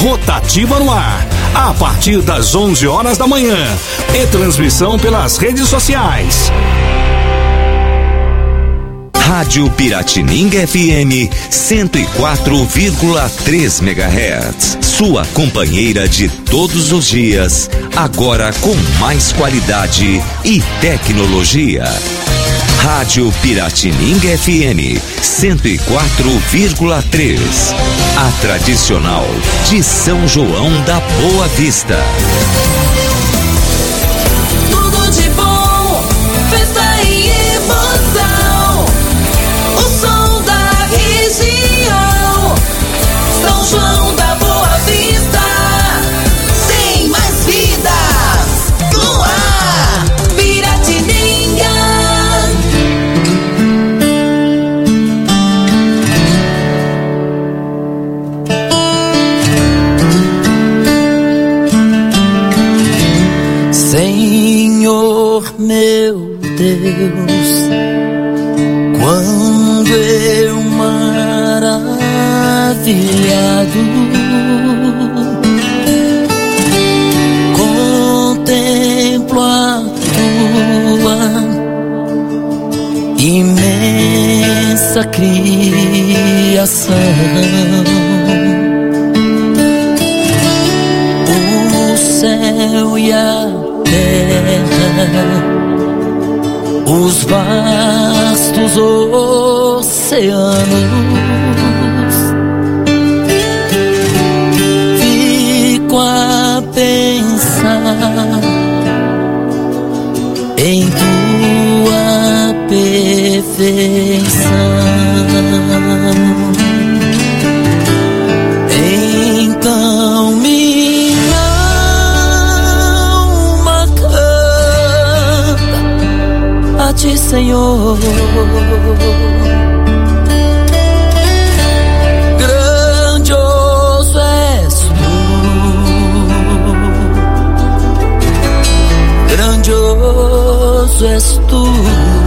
Rotativa no ar, a partir das 11 horas da manhã e transmissão pelas redes sociais. Rádio Piratininga FM 104,3 MHz. Sua companheira de todos os dias, agora com mais qualidade e tecnologia. Rádio Piratininga FM 104,3. A tradicional de São João da Boa Vista. Tudo de bom, festa e emoção. O som da região. São João da Boa Vista. Tem mais vida no ar. Piratininga. Senhor meu Deus, quando eu maravilhado contemplo a tua imensa criação, o céu e a terra, os vastos oceanos, fico a pensar em tua perfeição. Então minha alma canta a ti, Senhor. Grandioso és tu, grandioso és tu.